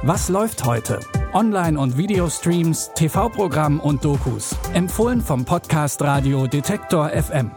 Was läuft heute? Online- und Videostreams, TV-Programm und Dokus. Empfohlen vom Podcast Radio Detektor FM.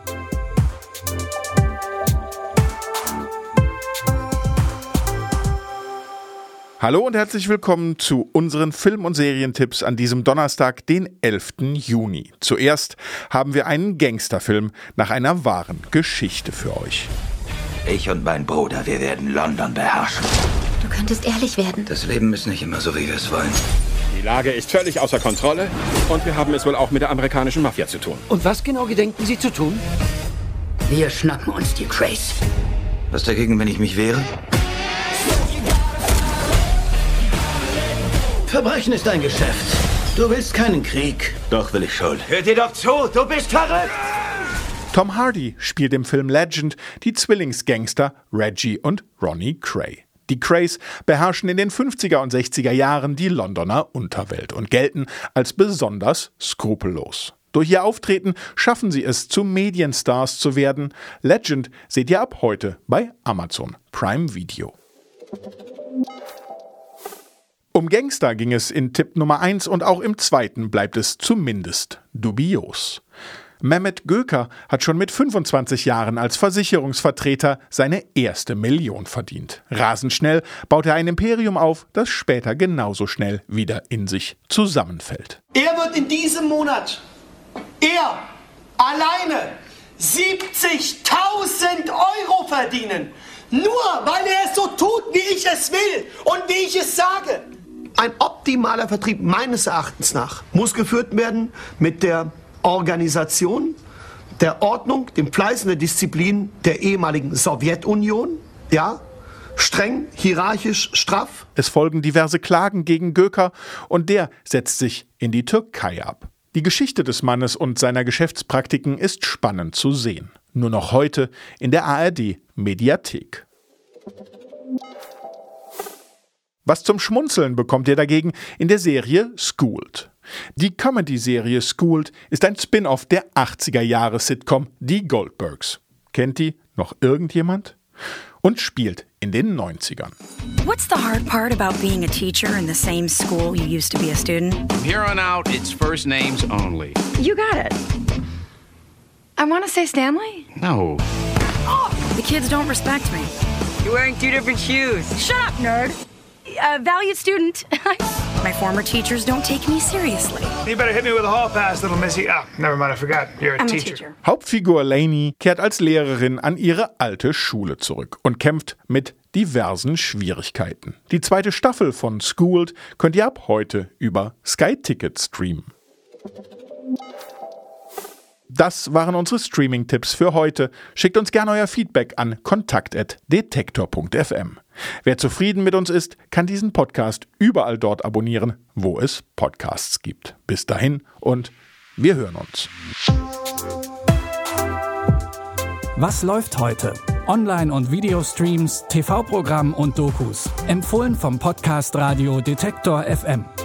Hallo und herzlich willkommen zu unseren Film- und Serientipps an diesem Donnerstag, den 11. Juni. Zuerst haben wir einen Gangsterfilm nach einer wahren Geschichte für euch. Ich und mein Bruder, wir werden London beherrschen. Du könntest ehrlich werden. Das Leben ist nicht immer so, wie wir es wollen. Die Lage ist völlig außer Kontrolle und wir haben es wohl auch mit der amerikanischen Mafia zu tun. Und was genau gedenken Sie zu tun? Wir schnappen uns die Grace. Was dagegen, wenn ich mich wehre? Verbrechen ist ein Geschäft. Du willst keinen Krieg. Doch will ich schon. Hör dir doch zu, du bist verrückt! Tom Hardy spielt im Film Legend die Zwillingsgangster Reggie und Ronnie Kray. Die Krays beherrschen in den 50er und 60er Jahren die Londoner Unterwelt und gelten als besonders skrupellos. Durch ihr Auftreten schaffen sie es, zu Medienstars zu werden. Legend seht ihr ab heute bei Amazon Prime Video. Um Gangster ging es in Tipp Nummer 1 und auch im zweiten bleibt es zumindest dubios. Mehmet Göker hat schon mit 25 Jahren als Versicherungsvertreter seine erste Million verdient. Rasend schnell baut er ein Imperium auf, das später genauso schnell wieder in sich zusammenfällt. Er wird in diesem Monat, er alleine, 70.000 Euro verdienen. Nur weil er es so tut, wie ich es will und wie ich es sage. Ein optimaler Vertrieb meines Erachtens nach muss geführt werden mit der Organisation, der Ordnung, dem Fleiß und der Disziplin der ehemaligen Sowjetunion, ja, streng, hierarchisch, straff. Es folgen diverse Klagen gegen Göker und der setzt sich in die Türkei ab. Die Geschichte des Mannes und seiner Geschäftspraktiken ist spannend zu sehen. Nur noch heute in der ARD-Mediathek. Was zum Schmunzeln bekommt ihr dagegen in der Serie Schooled. Die Comedy-Serie Schooled ist ein Spin-off der 80er-Jahre-Sitcom Die Goldbergs. Kennt die noch irgendjemand? Und spielt in den 90ern. What's the hard part about being a teacher in the same school you used to be a student? From here on out, it's first names only. You got it. I want to say Stanley. No. Oh, the kids don't respect me. You're wearing two different shoes. Shut up, nerd. Valued student. My former teachers don't take me seriously. You better hit me with a hall pass, little missy. Oh, never mind, I forgot. You're a teacher. Hauptfigur Lainey kehrt als Lehrerin an ihre alte Schule zurück und kämpft mit diversen Schwierigkeiten. Die zweite Staffel von Schooled könnt ihr ab heute über Sky Ticket streamen. Das waren unsere Streaming-Tipps für heute. Schickt uns gerne euer Feedback an kontakt@detektor.fm. Wer zufrieden mit uns ist, kann diesen Podcast überall dort abonnieren, wo es Podcasts gibt. Bis dahin und wir hören uns. Was läuft heute? Online- und Videostreams, TV-Programm und Dokus. Empfohlen vom Podcast Radio Detektor FM.